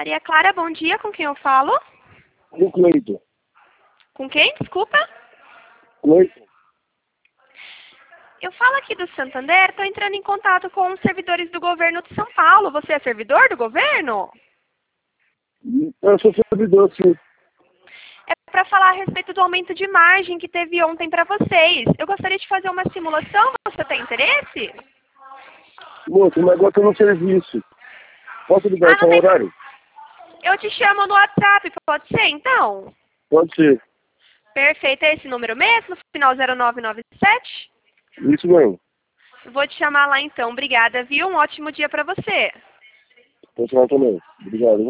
Maria Clara, bom dia. Com quem eu falo? Com o Cleiton. Com quem? Desculpa. Cleiton. Eu falo aqui do Santander, estou entrando em contato com os servidores do governo de São Paulo. Você é servidor do governo? Eu sou servidor, sim. É para falar a respeito do aumento de margem que teve ontem para vocês. Eu gostaria de fazer uma simulação. Você tem interesse? Moço, o negócio é no serviço. Posso ligar Não só um tem... horário? Eu te chamo no WhatsApp, pode ser então? Pode ser. Perfeito, é esse número mesmo? Final 0997? Isso mesmo. Eu vou te chamar lá então. Obrigada, viu? Um ótimo dia para você. Pessoal também. Obrigado.